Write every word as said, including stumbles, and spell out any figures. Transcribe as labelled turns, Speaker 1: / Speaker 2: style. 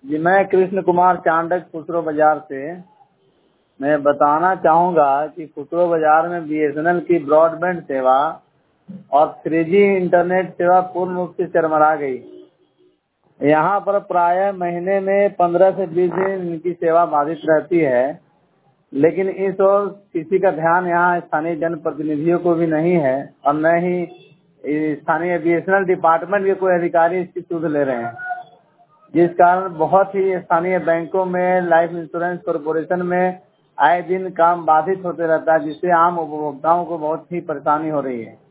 Speaker 1: जी, मैं कृष्ण कुमार चांडक खुसरो बाजार से। मैं बताना चाहूँगा कि खुसरो बाजार में बीएसएनएल की ब्रॉडबैंड सेवा और थ्री जी इंटरनेट सेवा पूर्ण रूप से चरमरा गई। यहाँ पर प्रायः महीने में पंद्रह से बीस दिन इनकी सेवा बाधित रहती है, लेकिन इस ओर किसी का ध्यान यहाँ स्थानीय जनप्रतिनिधियों को भी नहीं है और न ही स्थानीय बीएसएनएल डिपार्टमेंट के कोई अधिकारी इसकी सुध ले रहे हैं, जिस कारण बहुत ही स्थानीय बैंकों में, लाइफ इंश्योरेंस कॉर्पोरेशन में आए दिन काम बाधित होते रहता है, जिससे आम उपभोक्ताओं को बहुत ही परेशानी हो रही है।